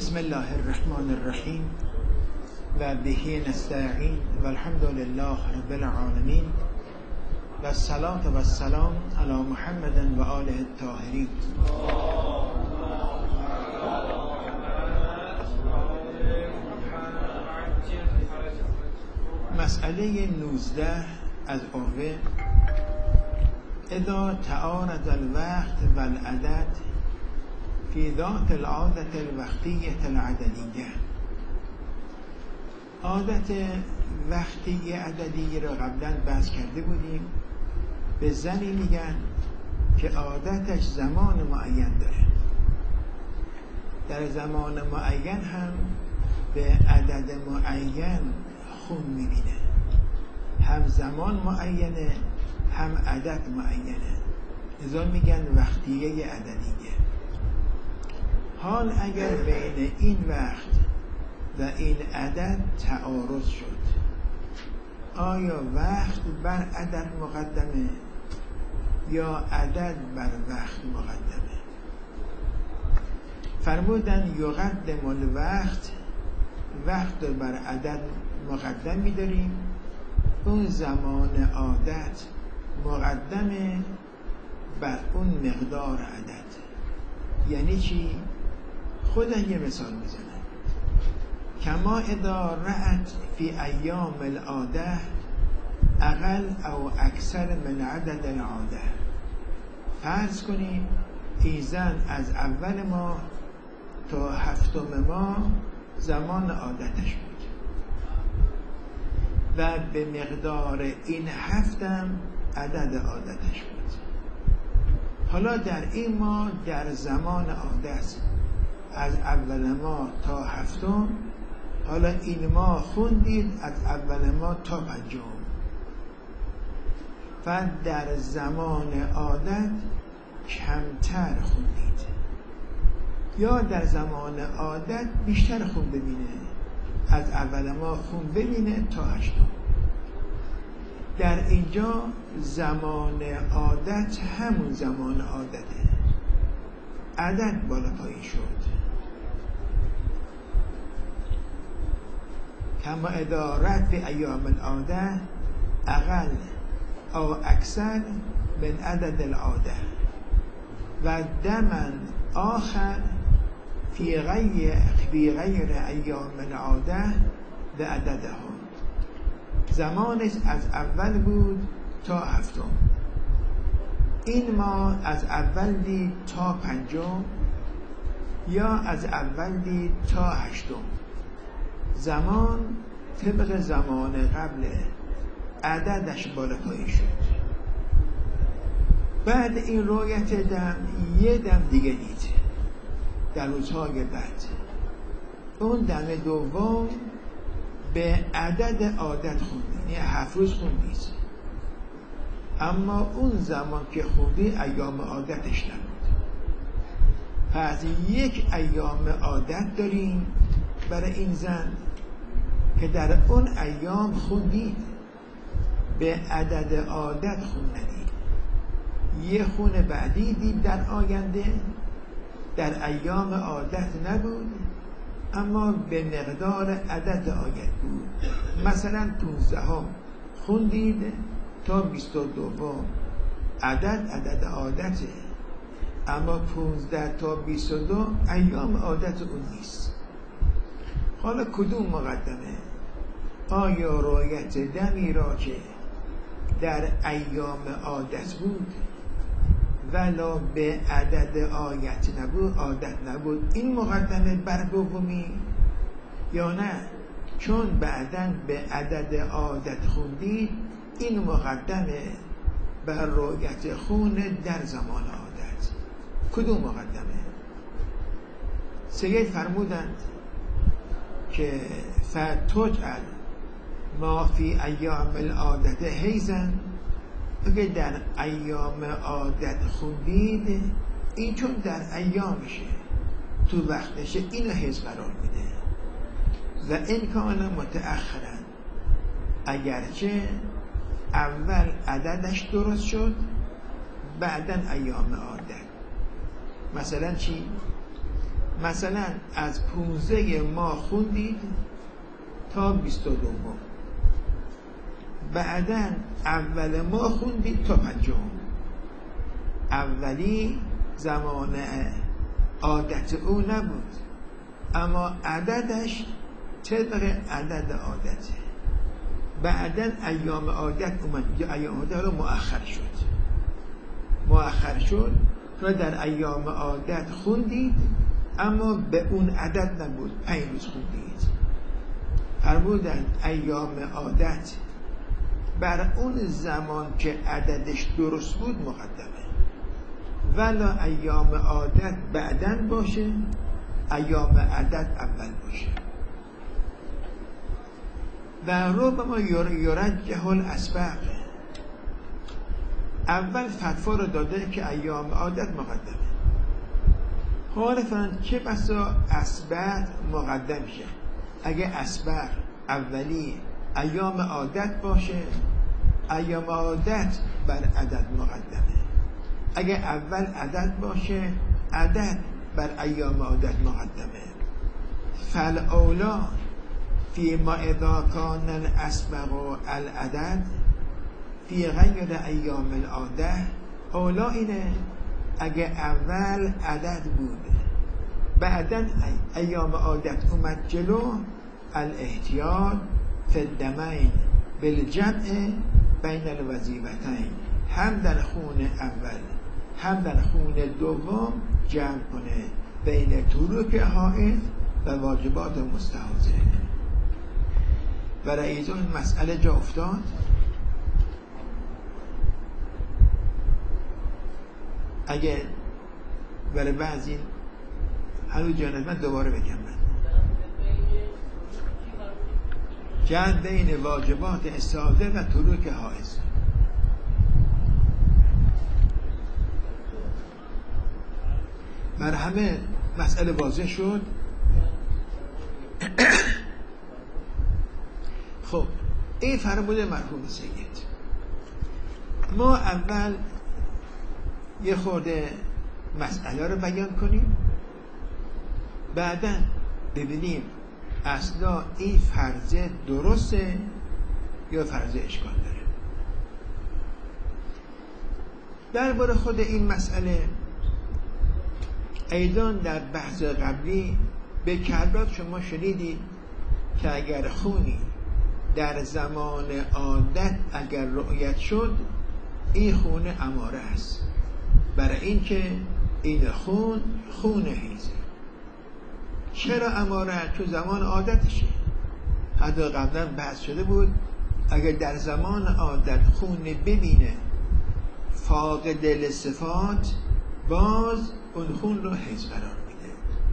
بسم الله الرحمن الرحیم و بهی نستعین و الحمد لله رب العالمین و الصلاة و السلام علی محمد و آله الطاهرین. مسئله 19 از عروه: اذا تعارض الوقت والعدد فی ذات العادة الوقتیة العددیه. عادت وقتی عددی را قبلا بحث کرده بودیم. به زنی میگن که عادتش زمان معین داره، در زمان معین هم به عدد معین خون میبینه، هم زمان معینه هم عدد معینه، لذا میگن وقتیه عددیه. حال اگر بین این وقت و این عدد تعارض شد، آیا وقت بر عدد مقدمه یا عدد بر وقت مقدمه؟ فرمودن یقدم الوقت، وقت بر عدد مقدم می‌داریم، اون زمان عادت مقدمه بر اون مقدار عدد. یعنی چی؟ خودم یه مثال میزنم. کما اذا رأت فی ایام العاده اقل او اکثر من عدد العاده. فرض کنیم ایزن از اول ماه تا هفتم ماه زمان عادتش بود و به مقدار این هفتم عدد عادتش بود. حالا در این ماه در زمان عادت از اول ماه تا هفتم، حالا این ماه خوندید از اول ماه تا پنجم و در زمان عادت کمتر خوندید، یا در زمان عادت بیشتر خون ببینه، از اول ماه خون ببینه تا هشتم. در اینجا زمان عادت همون زمان عادته، عدد بالا پایین شد. کما ادارت به ایام العاده اقل او اکثر من عدد العاده و دمن آخر فی غیر ایام العاده به عدده ها. زمانش از اول بود تا هفتم، این ماه از اول دید تا پنجم یا از اول دید تا هشتم. زمان طبق زمان قبل عددش بالا پایین شد. بعد این رویت دم یه دم دیگه دید در روزهای بعد، اون دم دوم به عدد عادت خوندی، یعنی 7 روز خوندید، اما اون زمان که خوندی ایام عادتش نبود. پس یک ایام عادت داریم برای این زن که در اون ایام خوندید، به عدد عادت خوندید. یه خون بعدی دید در آینده در ایام عادت نبود، اما به مقدار عدد عادت بود. مثلا 15 خوندید تا 22 عدد عادته، اما 15 تا 22 ایام عادت اون نیست. حالا کدوم مقدمه؟ آیا رعایت دمی را که در ایام عادت بود ولا به عدد عادت نبود این مقدمه بر دومی، یا نه چون بعداً به عدد عادت خوندید این مقدمه بر رعایت خون در زمان عادت؟ کدوم مقدمه؟ سید فرمودند که فتجعل ما فی ایام العادت حیزن. اگه در ایام عادت خوندید، این چون در ایامشه تو وقتشه، اینو حیز قرار میده. و این کان متأخرا، اگرچه اول عددش درست شد بعدن ایام عادت. مثلا چی؟ مثلا از 15 ماه خوندید تا 22 ماه، بعدا اول ماه خوندید تا 5. اولی زمان عادت او نبود، اما عددش طبق عدد عادته. بعدا ایام عادت اومد، یا ایام عادت رو مؤخر شد و در ایام عادت خوندید، اما به اون عدد نبود، 5 روز خوندید. فرمودن ایام عادت بر اون زمان که عددش درست بود مقدمه، ولا ایام عادت بعدن باشه، ایام عدد اول باشه. و ربما یرجح الاسبق، اول فتوا رو داده که ایام عادت مقدمه. خالفاً چه بسا اسبق مقدم شه. اگه اسبق اولی ایام عادت باشه، ایام عادت بر عدد مقدمه. اگه اول عدد باشه، عدد بر ایام عادت مقدمه. فالاولا فيما اذا كان الاسبق العدد في غیر ایام العاده، اولا اینه اگه اول عدد بود بعدن ایام عادت اومد جلو، الاحتیاط فی الدمین بالجمع بین الوظیفتین، هم در خون اول هم در خون دوم جمع کنه بین تروک حائض و واجبات مستحاضه. برای ایزون مسئله جا افتاد. اگه برای بعضی هنوز جانت من دوباره بگم، من جمع بین واجبات استحاضه و تروک حائض. مرحمه مسئله واضح شد. خب این فرموده مرحوم سید. ما اول یه خورده مسئله رو بیان کنیم، بعدا ببینیم اصلا این فرضه درسته یا فرضه اشکال داره. درباره خود این مسئله ایضا در بحث قبلی به کلات شما شنیدید که اگر خونی در زمان عادت اگر رؤیت شد، این خون اماره است، برای اینکه این خون حیضه. چرا اماره؟ تو زمان عادتشه. حتی قبلا بحث شده بود اگر در زمان عادت خون ببینه فاقد لصفات، باز اون خون رو حیض قرار میده.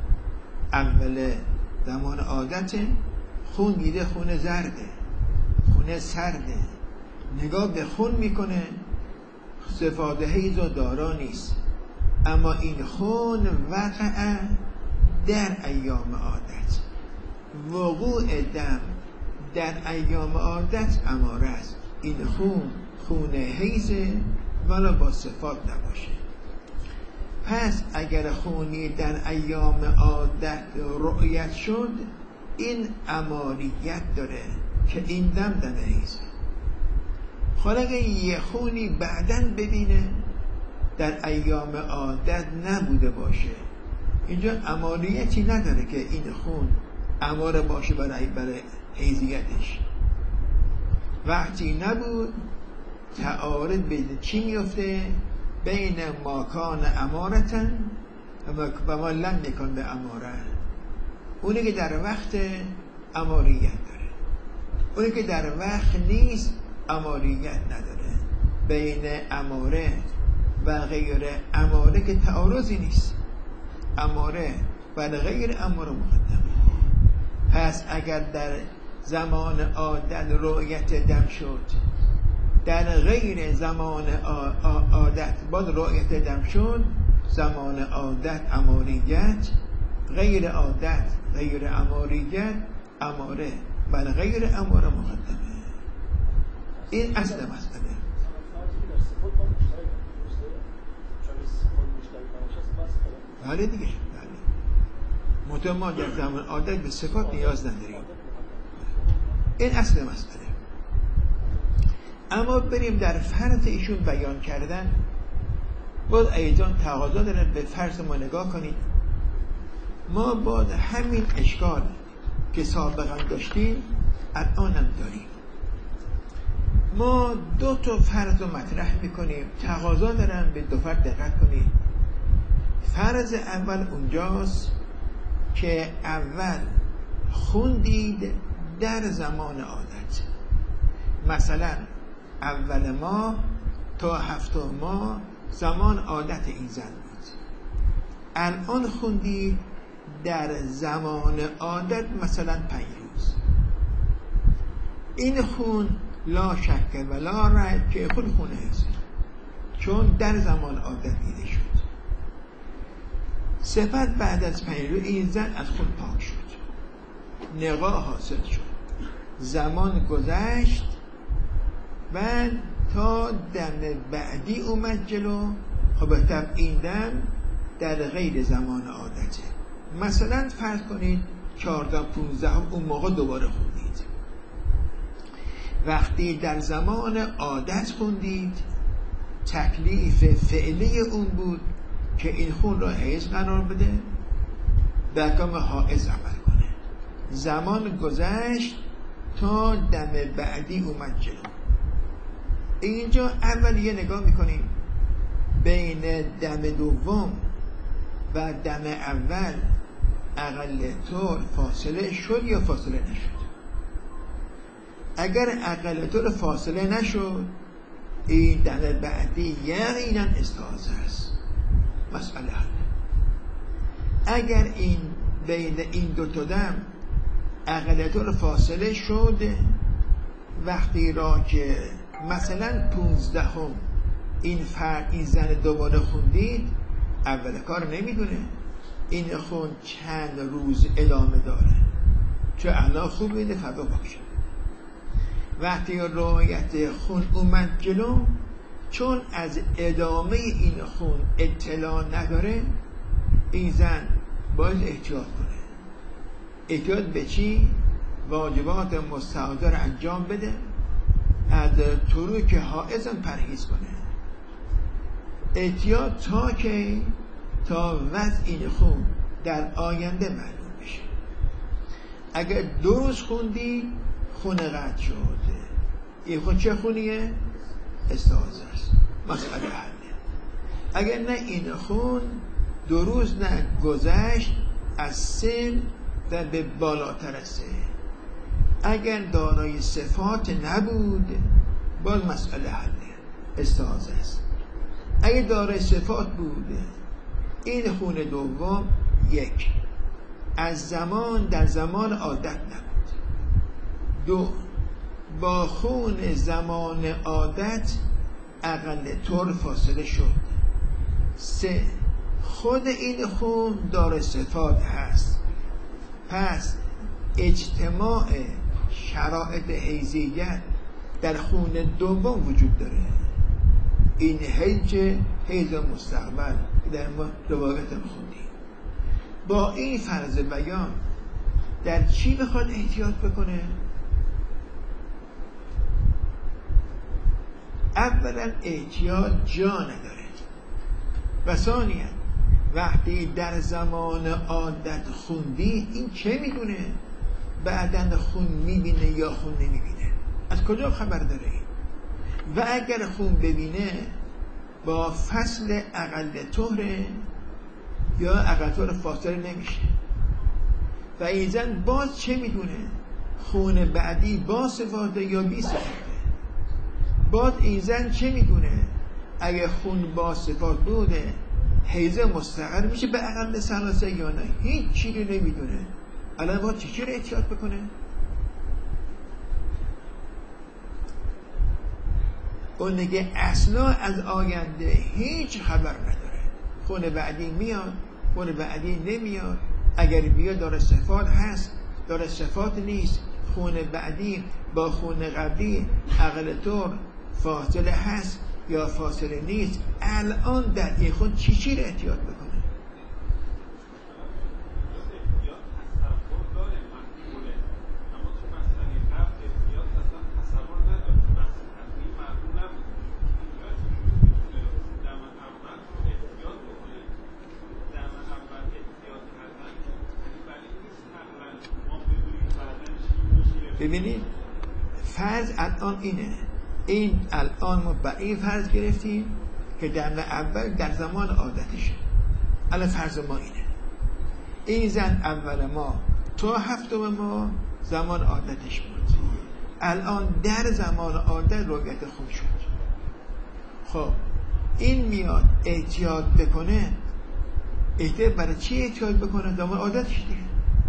اول زمان عادت خون میده خون زرده، خون سرده، نگاه به خون میکنه، صفات حیض و دارا نیست، اما این خون وقع در ایام عادت. وقوع دم در ایام عادت اماره است. این خون حیضه ولی با صفات نباشه. پس اگر خونی در ایام عادت رؤیت شد، این اماریت داره که این دم حیضه. حالا اگه یه خونی بعدن ببینه در ایام عادت نبوده باشه، اینجا اماریتی نداره که این خون اماره باشه برای حیضیتش. وقتی نبود تعارض بین چی میفته؟ بین ماکان امارتن و ما لم یکن به اماره. اونی که در وقت اماریت داره، اونی که در وقت نیست اماریت نداره. بین اماره و غیر اماره که تعارضی نیست، اماره و غیر اماره مقدمه. پس اگر در زمان عادت رؤیت دم شد، در غیر زمان عادت بعد رؤیت دم شد، زمان عادت اماریت، غیر عادت غیر اماریت، اماره و غیر اماره مقدمه. این اصل مسئله. بله دیگه، بله. منتها ما در زمان عادت به صفات نیاز نداریم. این اصل مسئله. اما بریم در فرض ایشون بیان کردن. باز ایضا تقاضا دارن به فرض ما نگاه کنید. ما باز همین اشکال که سابقا داشتیم الان هم داریم. ما دو تا فرض رو مطرح میکنیم، تقاضا دارن به دو فرض دقت کنید. فرض اول اونجاست که اول خوندید در زمان عادت، مثلا اول ماه تا هفتم ماه زمان عادت این زن بود. الان خوندید در زمان عادت مثلا 5 روز. این خون لا شک و لا ریب که خون هست، چون در زمان عادت دیده شد. سپس بعد از 5 روز این زن از خون پاک شد، نقاح حاصل شد، زمان گذشت و تا دم بعدی اومد جلو. خب طب این دم در غیر زمان عادته. مثلا فرض کنید 14-15 اون موقع دوباره خوندید. وقتی در زمان عادت خوندید تکلیف فعلی اون بود که این خون را حیض قرار بده، به احکام حائض عمل کنه. زمان گذشت تا دم بعدی اومد جلو. اینجا اول یه نگاه میکنیم بین دم دوم و دم اول اقل طور فاصله شد یا فاصله نشد. اگر اقل طور فاصله نشد این دم بعدی یقینا استحاضه است، مسئله حل. اگر این بین این دو تا دم اقل طور فاصله شد، وقتی را که مثلا 15 این زن دوباره خوندید، اول کار نمیدونه این خون چند روز ادامه داره، چون الان خوب میده فردا باشه. وقتی روایت خون اومد جلو، چون از ادامه این خون اطلاع نداره، این زن باید احتیاط کنه. احتیاط به چی؟ واجبات مستحاضه رو انجام بده، از تروک حائض پرهیز کنه. احتیاط تا که تا وضع این خون در آینده معلوم بشه. اگر 2 روز خوندی خون قطع شد، این خون چه خونیه؟ استحاضه است، مسئله حله. اگر نه این خون 2 روز نه گذشت از سن و به بالاتر از سن، اگر دارای صفات نبود باز مسئله حله، استحاضه است. اگر دارای صفات بود، این خون دوم 1 از زمان در زمان عادت نبود، 2 با خون زمان عادت اقل طور فاصله شد، 3 خود این خون دارای صفات هست. پس اجتماع شرایط حیضیت در خون دوم وجود داره. این حیض مستقبل در ما روایت خوندیم. با این فرض بیان در چی بخواد احتیاط بکنه؟ اولا احتیاط جا نداره، و ثانیا وقتی در زمان عادت خوندی، این چه میدونه بعدن خون میبینه یا خون نمیبینه؟ از کجا خبر داره؟ و اگر خون ببینه با فصل اقل طهره یا اقل طهر فاصله نمیشه. و این زن باز چه میدونه خون بعدی با صفاته یا بی صفاته؟ باز این زن چه میدونه اگه خون با صفات بوده حیض مستقر میشه به اقل ثلاثه یا نه؟ هیچ چیزی نمیدونه. الان باید چی رو احتیاط بکنه؟ اون نگه اصلا از آینده هیچ خبر نداره. خون بعدی میاد، خون بعدی نمیاد، اگر بیاد داره صفات هست، داره صفات نیست، خون بعدی با خون قبلی اقل طور فاصله هست یا فاصله نیست. الان در این خون چی رو احتیاط بکنه؟ ببینید فرض الان اینه، این الان ما بر این فرض گرفتیم که در اول در زمان عادتشه. الان فرض ما اینه، این زن اول ما تا هفتم ما زمان عادتش بود، الان در زمان عادت رؤیت خون شد. خب این میاد احتیاط بکنه، احتیاط برای چی احتیاط بکنه؟ زمان عادتش دیگه.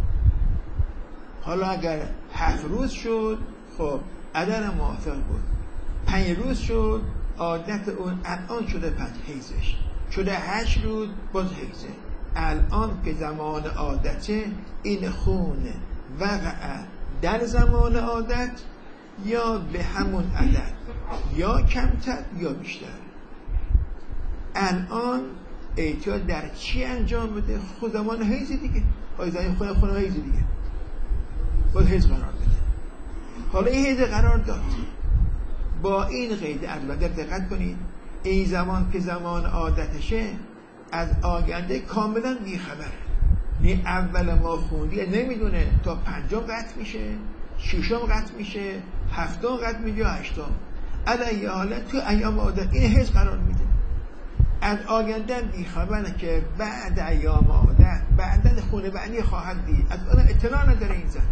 حالا اگر 7 روز شد خب عدد موافق بود، 5 روز شد عادت اون الان شده 5 حیزش شده 8 روز باز حیزه. الان که زمان عادته این خون وقع در زمان عادت یا به همون عدد یا کمتر یا بیشتر. الان احتیاط در چی انجام بده؟ خود زمان حیز دیگه، خود حیز دیگه باید حیز قرار بده. حالا این حیز قرار داد با این قید البته دقت کنید، این زمان که زمان عادتشه از آینده کاملا بیخبره. نه اول ما خوندی نمیدونه تا 5 قطع میشه، 6 قطع میشه، 7 قطع میشه، 8. علیه حالت تو ایام عادت این حیز قرار میده. از آینده بیخبره که بعد ایام عادت بعدن خونه بعدی خواهد دید، از آن اطلاع نداره این زن.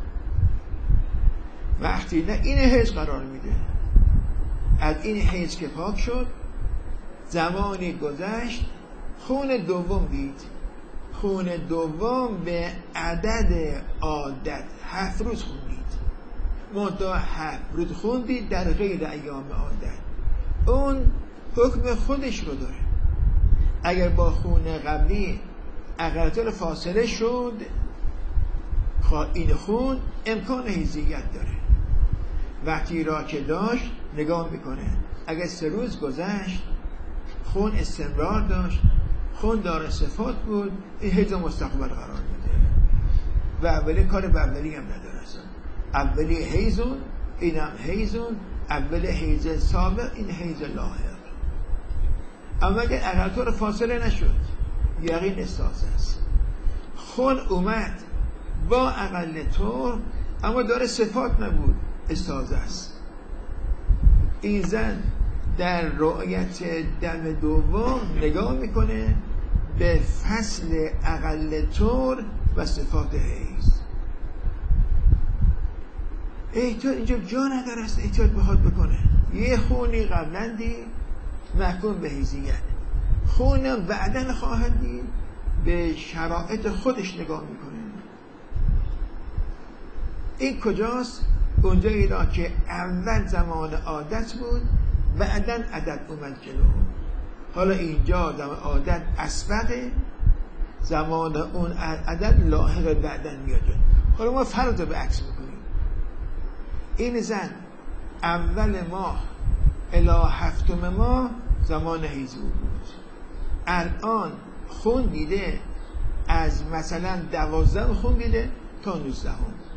وقتی نه این حیز قرار میده، از این حیز که پاک شد زمانی گذشت خون دوم دید، خون دوم به عدد عادت 7 روز خوندید، منتها 7 روز خوندید در غیر ایام عادت، اون حکم خودش رو داره. اگر با خون قبلی اقلطار فاصله شد این خون امکان حیزیت داره. وقتی را که داشت نگاه میکنه، اگر 3 روز گذشت خون استمرار داشت، خون داره صفات بود، این حیز مستقبل قرار میده و اولی کار به اولی هم نداره اصلا. اولی حیزون اینم حیزون، اولی حیز سابق این حیز لاحق. اما اگر اقلطار فاصله نشد یقین استازه است، خون اومد با اقلطار اما داره صفات نبود، استازه است. این زن در رؤیت دم دوم نگاه میکنه به فصل اقلطار و صفات حیز. احتیاط اینجا جا نداره است احتیاط بخواد بکنه. یه خونی قبلا دید محکوم به حیزیت، خونم بعدن خواهد دید به شرایط خودش نگاه میکنه. این کجاست؟ اونجایی را که اول زمان عادت بود بعدن عدد اومد جلو. حالا اینجا زمان عادت اسبقه، زمان اون عدد لاحق بعدن میاد. حالا ما فرض رو به عکس میکنیم، این زن اول ماه الی 7 ماه زمان حیض بود، الان خون دیده از مثلا 12 خون دیده تا 19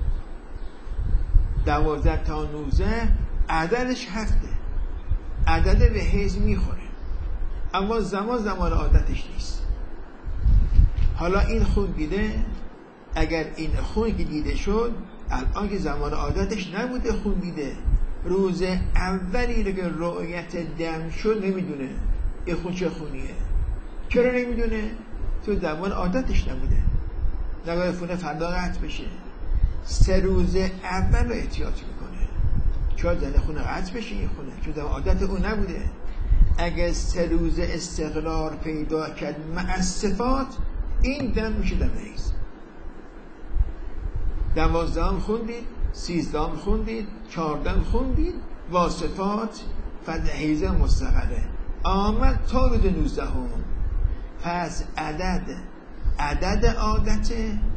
12 تا 19 عددش 7، عدد به حیض میخوره اما زمان عادتش نیست. حالا این خون دیده، اگر این خون که دیده شد الان که زمان عادتش نبوده، خون دیده روز اولی رو که رؤیت دم شد نمیدونه این خون چه خونیه. چرا نمیدونه؟ تو زمان عادتش نبوده، نگاه خونه فردا قطع بشه. 3 روز اول رو احتیاط میکنه، چون زن خونه قطع بشه این خونه، چون زمان عادت اون نبوده. اگه 3 روز استقرار پیدا کرد مع صفات، این دم میشه دم حیض. 12 خوندید، 13 خوندید، 14 خوندید، واسطات فد حیض مستقره آمد تا روز 19. پس عدد عادت،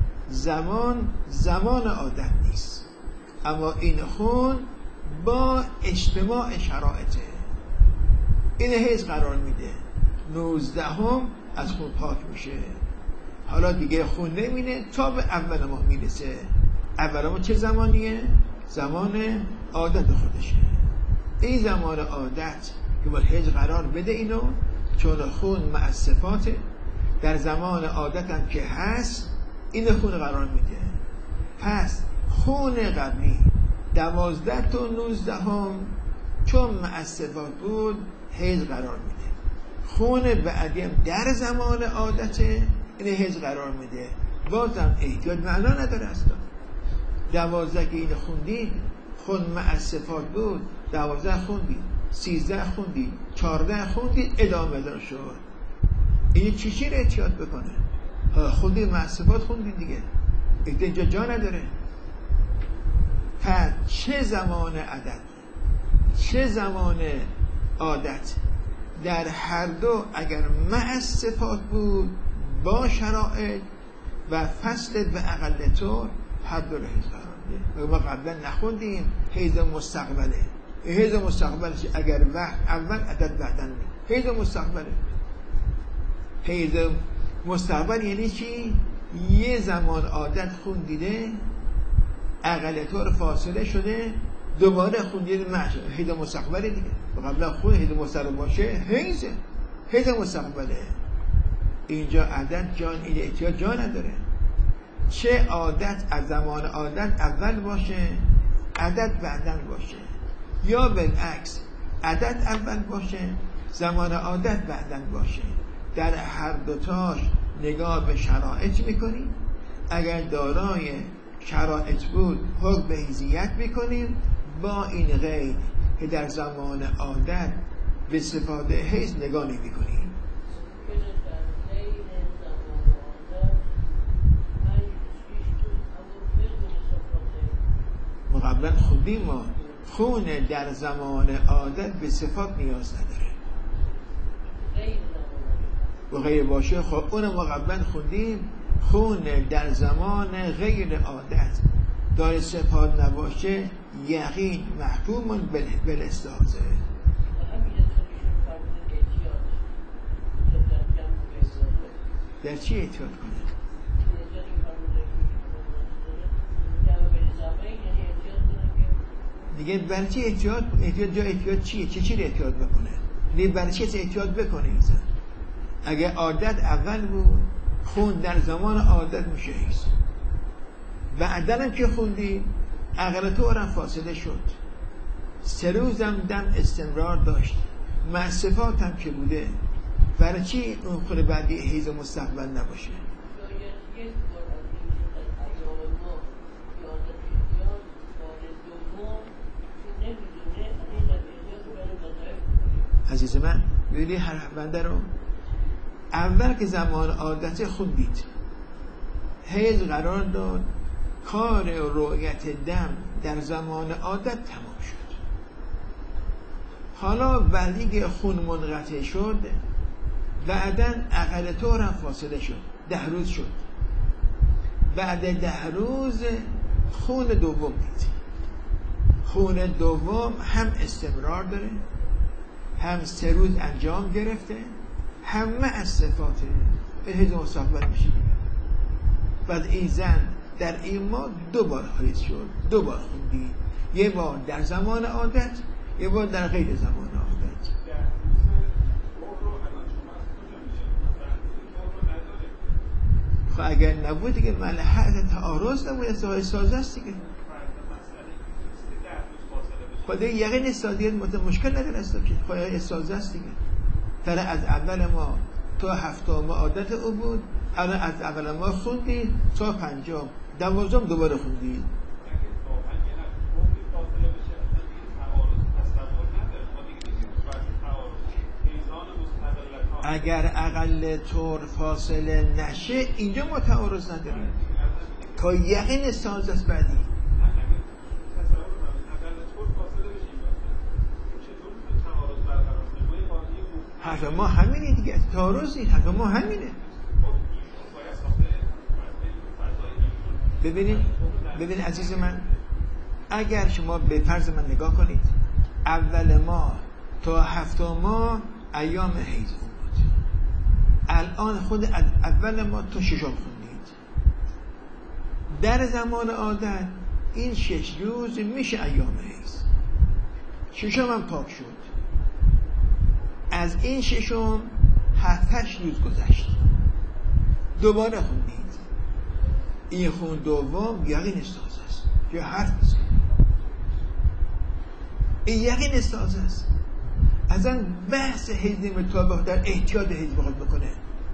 زمان عادت نیست، اما این خون با اجتماع شرایطه این حیض قرار میده. 19 از خون پاک میشه. حالا دیگه خون نمینه تا به اول ماه میرسه. اول ماه چه زمانیه؟ زمان عادت خودشه. این زمان عادت که باید حیض قرار بده اینو، چون خون مع صفاته، در زمان عادت هم که هست این خون قرار میده. پس خون قبلی 12 تا 19 چون مع صفات بود حیض قرار میده. خون بعدی هم در زمان عادته این حیض قرار میده، بازم احتیاط معنا نداره اصلا. 12 که این خوندید خون مع صفات بود، 12 خوندید، 13 خوندید، 14 خوندید، ادامه دار شد. این چی رو احتیاط بکنه؟ خوندید مع صفات خوندید دیگه، اینجا جا نداره. پس چه زمان عدد چه زمان عادت، در هر دو اگر مع صفات بود با شرایط و فصل به اقل طور هر دو رو حیض قرار میده. ما قبلا نخوندیم حیض مستقبله. حیض مستقبل اگر وقت اول عدد بعدن حیض مستقبله. حیض مستقبل یعنی چی؟ یه زمان عادت خوندیده اقل طور فاصله شده دوباره خوندید حیض مستقبله دیگه. قبلا خون حیض مستقبل باشه حیض مستقبله. اینجا عدد جان این احتیاط جا نداره. چه عادت از زمان عادت اول باشه عدد بعدن باشه، یا بالعکس عدد اول باشه زمان عادت بعدن باشه، در هر دوتاش نگاه به شرایط میکنیم. اگر دارای شرایط بود حکم به حیضیت میکنیم، با این غیر که در زمان عادت به صفات حیض نگاه نمیکنیم. ما قبلا خوندیم ما خون در زمان عادت به صفات نیاز نداره و غیر باشه. خب اون ما قبلا خوندیم خون در زمان غیر عادت داره صفات نباشه یقین محکوم بالاستحاضه. در چی احتیاط کنه؟ دیگه برای چی احتیاط چیه؟ چی رو احتیاط بکنه؟ دیگه برای چی احتیاط بکنه اینسان؟ اگه عادت اول بود خون در زمان عادت میشه حیض، بعدن هم که خوندی اقل طورم فاصله شد، 3 روزم دم استمرار داشت، مع صفات هم که بوده، برای چی اون خون بعدی حیض مستقبل نباشه؟ عزیز من ببینید هر بنده رو اول که زمان عادت خوندید حیض قرار داد، کار رؤیت دم در زمان عادت تمام شد. حالا ولی که خون منقطع شد بعداً اقل طور هم فاصله شد، 10 روز شد، بعد 10 روز خون دوم دید. خون دوم هم استمرار داره، هم 3 روز انجام گرفته، همه از صفات حیض مستقبل میشه. بعد این زن در این ماه 2 بار حیض شد، 2 بار خوندید، یه بار در زمان عادت، یه بار در غیر زمان عادت. خب اگر نبود دیگه محل تعارض نبود، سازه است دیگه. خود یقین سازیت مشکل نداره است که خواهی سازه است دیگه. تره از اول ما تا 7 ما عادت او بود، الان از اول ما خوندی تا 50 12 دوباره خوندی. اگر اقل طور فاصله نشه اینجا ما تعارض نداریم تا یقین سازه است. بعدی حرف ما همینه دیگه، تعارض نیست، حرف ما همینه. ببینید عزیز من، اگر شما به فرض من نگاه کنید اول ماه تا 7 ماه ایام حیض بود، الان خود اول ماه تا 6 خوندید، در زمان عادت این 6 روز میشه ایام حیض، 6 هم پاک شد. از این 6 7-8 روز گذشت، دوباره خوندید، این خون دوم یقین استحاضه است یا حرف بزن. این یقین استاذ است. اصلا بحث حیز مطابق در احتیاط حیز بخواد بکنه،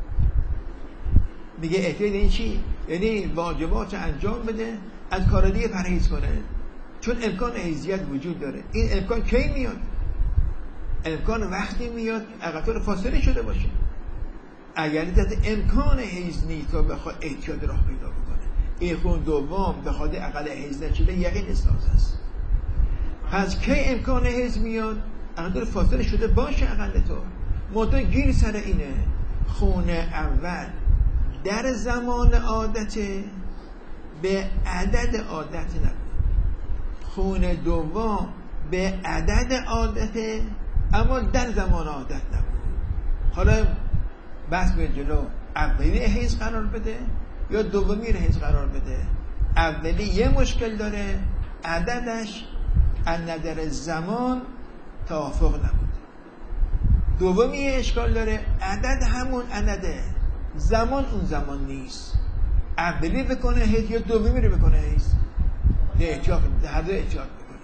میگه احتیاط این چی؟ یعنی واجبات انجام بده، از کار دیگه پرهیز کنه، چون امکان حیزیت وجود داره. این امکان کی میاد؟ امکان وقتی میاد اقل فاصله شده باشه. اگر در امکان حیز نیست تا بخواد احتیاط راه پیدا بکنه، این خون دوم بخواد اقل حیز نشده، یقین استاذ است. پس کی امکان حیز میاد؟ اقل فاصله شده باشه اقل طور. منتها گیر سر اینه خون اول در زمان عادت به عدد عادت نبود، خون دوم به عدد عادت اما در زمان عادت نبود. حالا بس به جلو اولی حیض قرار بده یا دومی حیض قرار بده. اولی یه مشکل داره، عددش از نظر زمان توافق نبود. دومی اشکال داره، عدد همون عدده، زمان اون زمان نیست. اولی بکنه حیض یا دومی رو بکنه حیض، احتیاط هر دو احتیاط بکنه.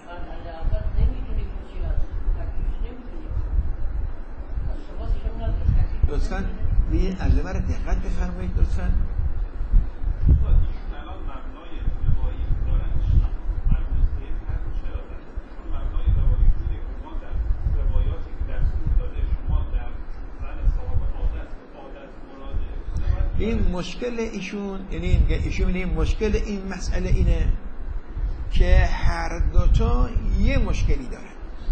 لطفاً این علمه رو دقت بفرمایید لطفاً. این مشکل ایشون، یعنی ایشون این مشکل این مسئله اینه که هر دوتا یه مشکلی داره.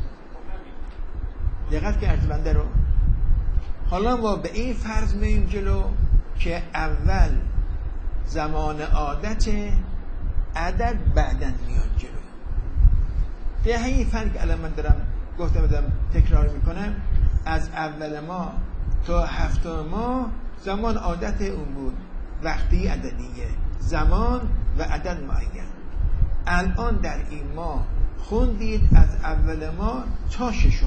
دقت کردید بنده رو. حالا ما به این فرض مییم جلو که اول زمان عادت، عدد بعدن میاد جلو. به همین فرق الان من دارم تکرار میکنم، از اول ماه تا هفتم ماه زمان عادت اون بود، وقتی عددیه، زمان و عدد معین. الان در این ماه خوندید از اول ماه تا ششم.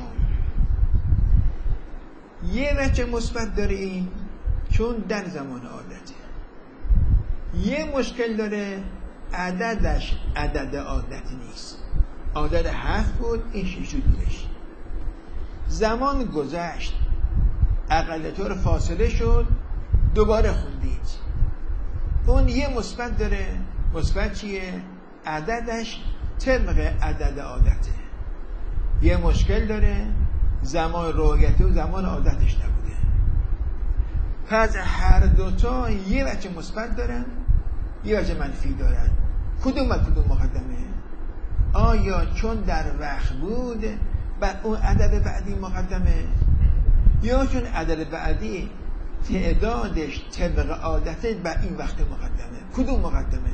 یه وجه مثبت داره این، چون در زمان عادته. یه مشکل داره، عددش عدد عادت نیست. عادت 7 بود، این 6 شدیدش. زمان گذشت، اقل طور فاصله شد، دوباره خوندید. اون یه مثبت داره. مثبت چیه؟ عددش طبق عدد عادته. یه مشکل داره، زمان رویته و زمان عادتش نبوده. پس هر دوتا یه وجه مثبت دارن، یه وجه منفی دارن. کدوم مقدمه؟ آیا چون در وقت بود بر اون عدد بعدی مقدمه، یا چون عدد بعدی تعدادش طبق عادته بر این وقت مقدمه؟ کدوم مقدمه؟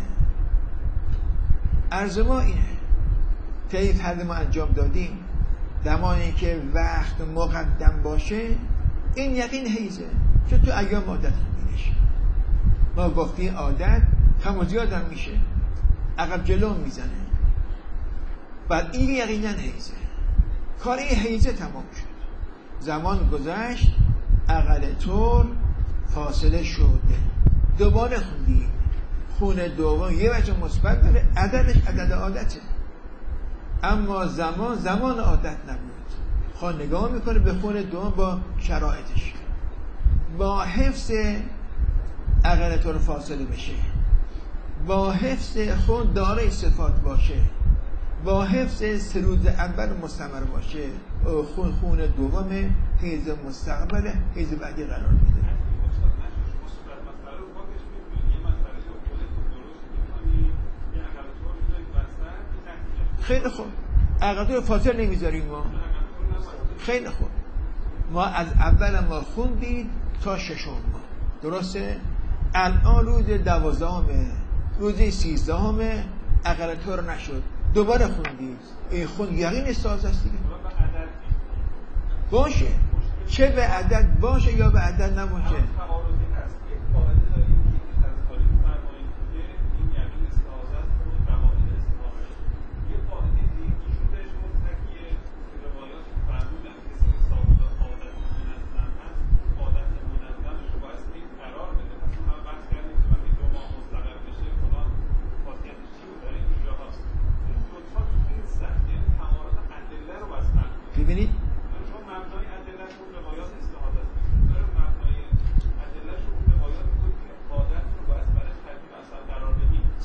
عرض ما اینه، طی فرض ما انجام دادیم، زمانی که وقت مقدم باشه این یقین حیزه، چون تو ایام عادت خوندینش. ما گفتیم عادت کم و زیاد هم میشه، عقب جلو میزنه، بعد این یقینا حیزه. کار این حیزه تمام شد، زمان گذشت، اقل طور فاصله شده، دوباره خوندیم. خون دوم یه وجه مثبت داره، عددش عدد عادته، اما زمان عادت نبود. خود نگاه میکنه به خون دوم با شرایطش، با حفظ اقل طور فاصله بشه، با حفظ خون دارای صفات باشه، با حفظ 3 روز اول مستمر باشه، خون دوم حیض مستقبل حیض بعدی قرار میده. خیلی خوب، اقل طور فاصله نمیذاریم ما. خیلی خوب، ما از اول ما خوندید تا ششم ما، درسته؟ الان روز 12، روز 13 اقل طور نشد، دوباره خوندید. این خون یقین استاذ است دیگه. باشه، چه به عدد باشه یا به عدد نباشه.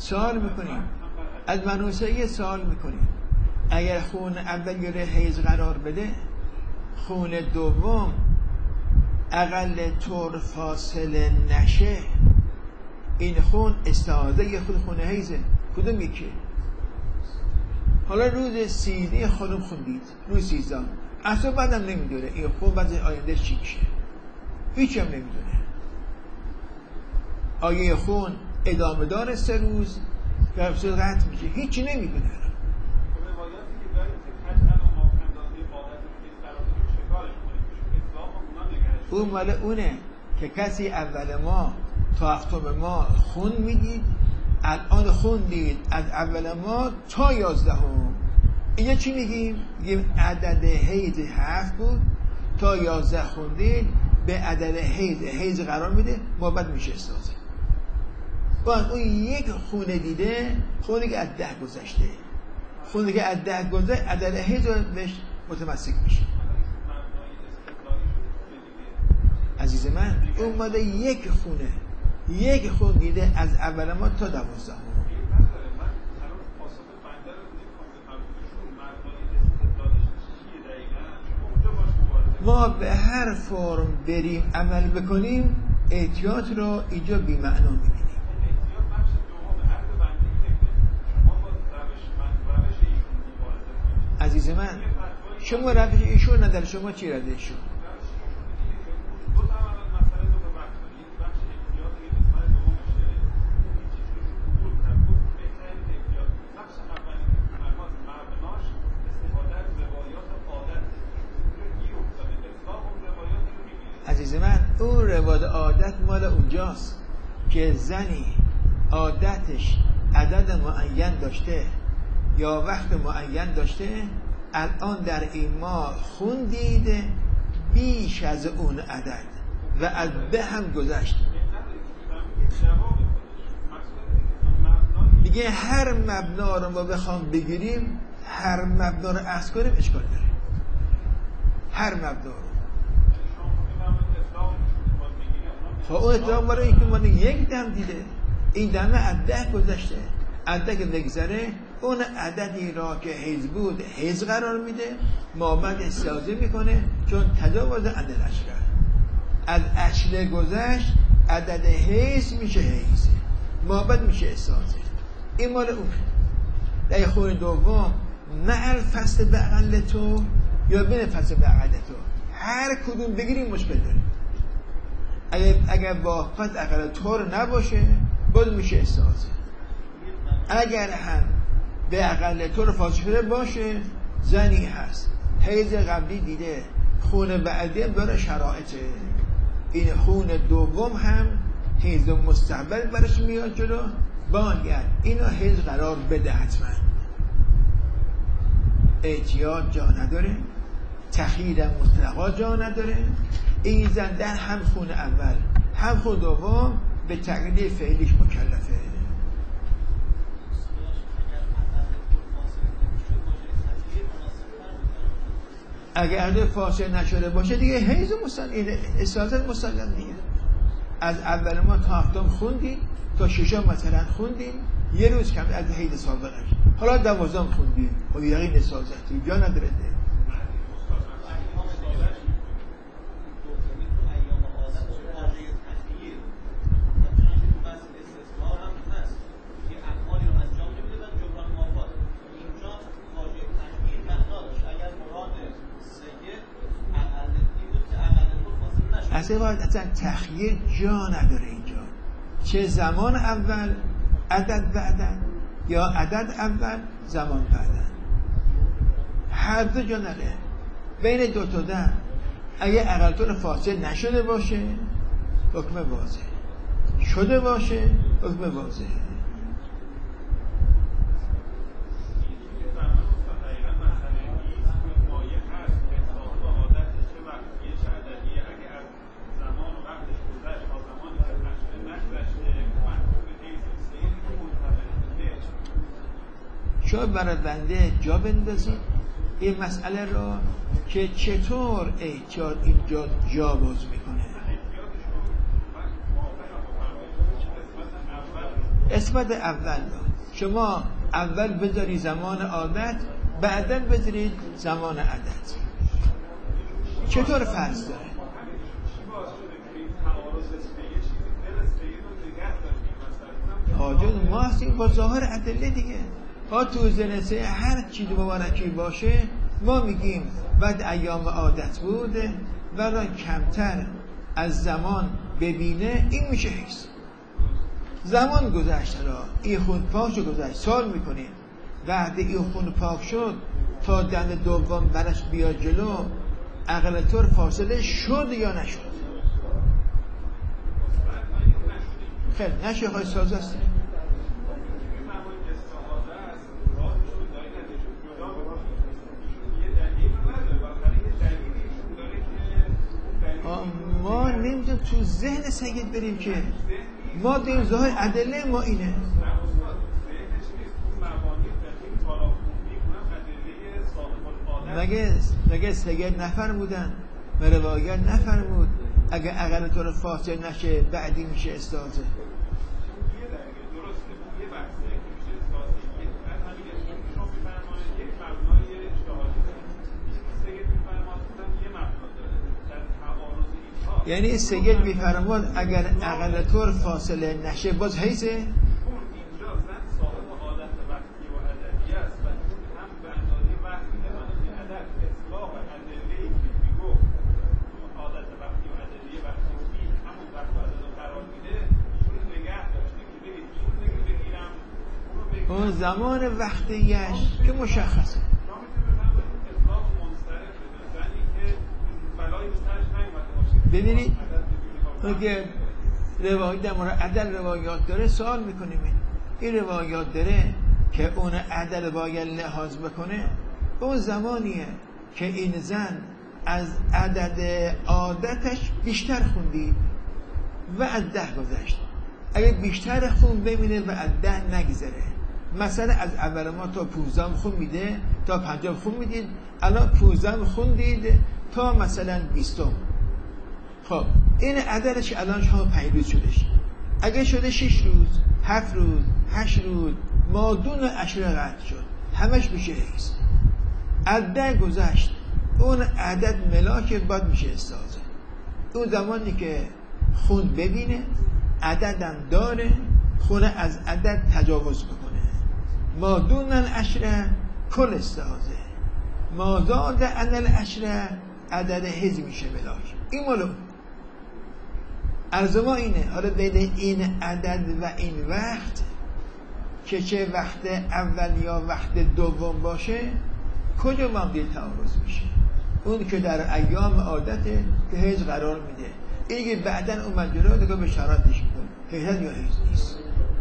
سوال میکنیم از منوسعی سوال میکنیم اگر خون اول یه حیض قرار بده خون دوم اقل طور فاصله نشه این خون استعاده یه خود خون حیضه کدوم یکی؟ حالا روز 13 خانم خوندید روز 13 اصلا بعدم نمیدونه این خون بعد آینده چی میشه هیچ هم نمیدونه آیه خون ادامه دار 3 روز یا قطع میشه هیچی نمیدونه اون مال اونه که کسی اول ماه تا هفتم ماه خون میدید الان خوندید از اول ماه تا 11 اینجا چی میگیم؟ میگیم عدد حیض 7 بود تا 11 خوندید به عدد حیض قرار میده بعد میشه استاذه باید اون یک خونه دیده خونی که از 10 گذشته خونی که از 10 گذشته عدد حیض رو بهش متمسک میشه عزیز من اون ماده یک خون دیده از اول ما تا 12 ما به هر فرم بریم عمل بکنیم احتیاط رو اینجا بی معنا میبینیم عزیز من شما روش ایشون نداره شما چی رده ایشون عزیز من اون رواد عادت مال اونجاست که زنی عادتش عدد معین داشته یا وقت معین داشته الان در این ماه خون دیده بیش از اون عدد و از به هم گذشت میگه هر مبنا رو ما بخوام بگیریم هر مبنا رو اخذ کنیم اشکال داره هر مبنا رو خب اون اتفاق برای اینکه من یک دم دیده این دمه از 10 گذشته از 10 که بگذره اون عددی را که حیض بود حیض قرار میده مابد استعاده میکنه چون تجاوز عدد اشره از اشره گذشت عدد حیض میشه حیض مابد میشه استعاده این مال اون در خون دوم مع الفصل به اقل تو یا بین فصل به اقل تو هر کدوم بگیریم مشکل داریم اگر با فصل اقل طور نباشه باز میشه استعاده اگر هم به اقل طور فاصله باشه زنی هست حیض قبلی دیده خون بعدی هم داره شرایطه این خون دوم هم حیض مستقبل برش میاد جلو باید اینو حیض قرار بده حتما احتیاط جا نداره تخییر مطلقا جا نداره این زن در هم خون اول هم خون دوم به تقلید فعلیش مکلفه اگر عدد فاصله نشده باشه دیگه حیض استعاده مسلم دیگه از اول ما تا هفتم خوندیم تا ششم مثلا خوندیم یه روز کم از حیض سابقش حالا 12 خوندیم خب یقین استعاده جا نداره اصلا تخییر جا نداره اینجا چه زمان اول عدد بعدن یا عدد اول زمان بعدن هر دو جا نداره بین دو تا دم اگه اقل طور فاصله نشده باشه حکم واضح شده باشه حکم واضح شاید برای بنده جا بندازید این مسئله را که چطور احتیاط اینجا جا باز میکنه باید اول داد. شما اول بذاری زمان عادت، بعدا بذارید زمان عدد. چطور فرض داره؟ آجون ما هستیم با ظاهر ادله دیگه. تو جلسه هر چیز مبارکی باشه ما میگیم بعد ایام عادت بود ولی کمتر از زمان ببینه، این میشه حیث. زمان گذشته را این خون پاک شد، گذشت سال میکنیم بعد این خون پاک شد تا دند دوم برش بیا جلو، عقل طور فاصله شد یا نشد؟ خیلی نشه خواهی ساز است. ما نمیدونم تو ذهن سید بریم که ما دیم ظاهر ادله ما اینه. مگه سید نفرمودن و روایت نفرمود اگه عقل تو رو فاصل نشه بعدی میشه استاذه؟ یعنی سید میفرماد اگر عقل طور فاصله نشه باز حیثه؟ اون زمان وقتیش که مشخصه. ببینید اون که روایت در مورد عدل روایات داره سوال میکنیم این روایات داره که اون عدل باید لحاظ بکنه. اون زمانیه که این زن از عدد عادتش بیشتر خوندید و از 10 گذشت. اگه بیشتر خون ببینه و از 10 نگذره، مثلا از اول ما تا 15 خون میده تا 50 خون میدید، الان 15 خوندید تا مثلا 20. خب این عددش الان شما 5 روز شدش. اگه شده 6 روز 7 روز 8 روز مادون عشره قطع شد، همش میشه حیث. از 10 گذشت، اون عدد ملاک باید میشه استاذه. اون زمانی که خون ببینه، عددم داره، خونه از عدد تجاوز بکنه. مادون عشره کل استاذه، مازاد عدد عشره عدد حیث میشه ملاک. این مالو از ما اینه. حالا بین این عدد و این وقت که چه وقت اول یا وقت دوم باشه کجا ممدیل تعارض میشه؟ اون که در ایام عادته که حیض قرار میده، این که بعدن اومد جلو دیگه به شرایطش میکنه حیض یا حیض نیست.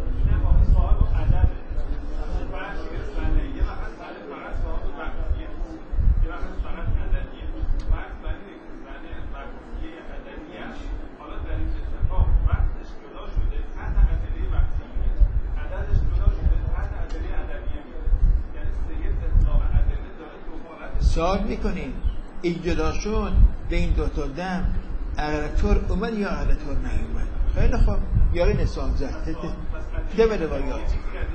سوال میکنیم این جدا شد به این دوتا دم عقل طور اومد یا عقل طور نیومد؟ خیلی خوب یاری نسان زد ده به روایات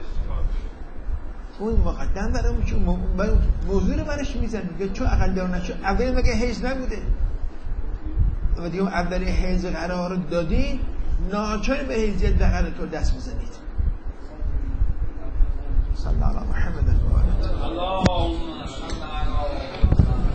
اون مقدم برای موضوع رو برش میزن میگه چون عقل دار نشد. اول مگه حیض نبوده و دیگه اول حیض قرار دادی ناچار به حیضیت به عقل طور دست بزنید. صلی الله علیه محمد.